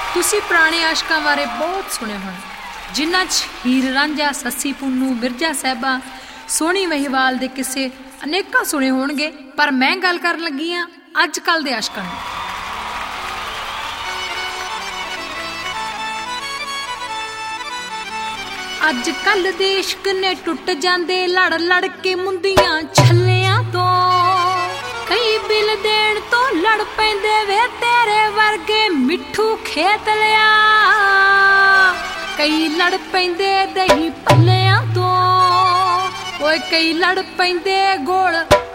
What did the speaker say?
ਤੁਸੀਂ ਪੁਰਾਣੇ ਆਸ਼ਕਾਂ ਬਾਰੇ ਬਹੁਤ ਸੁਣਿਆ ਹੋਣਾ, ਜਿਨ੍ਹਾਂ 'ਚ ਹੀਰ ਰਾਂਝਾ, ਸੱਸੀ ਪੁੰਨੂ, ਮਿਰਜ਼ਾ ਸਾਹਿਬਾ, ਸੋਹਣੀ ਮਹੀਵਾਲ ਦੇ ਕਿਸੇ ਅਨੇਕਾਂ ਸੁਣੇ ਹੋਣਗੇ। ਪਰ ਮੈਂ ਗੱਲ ਕਰਨ ਲੱਗੀ ਹਾਂ ਅੱਜ ਕੱਲ੍ਹ ਦੇ ਆਸ਼ਕਾਂ ਨੂੰ। ਅੱਜ ਕੱਲ੍ਹ ਦੇ ਇਸ਼ਕ ਨੇ ਟੁੱਟ ਜਾਂਦੇ ਲੜ ਲੜ ਕੇ ਮੁੰਦੀਆਂ ਛੱਲਿਆਂ ਤੋਂ। ਕਈ ਬਿੱਲ ਦੇਣ ਤੋਂ ਲੜ ਪੈਂਦੇ ਵੇ ਤੇਰੇ ਵਰਗੇ ਮਿੱਠੂ ਖੇਤ ਲਿਆ। ਕਈ ਲੜ ਪੈਂਦੇ ਦਹੀਂ ਭੱਲਿਆਂ ਤੋਂ, ਓਏ ਕਈ ਲੜ ਪੈਂਦੇ ਗੋਲ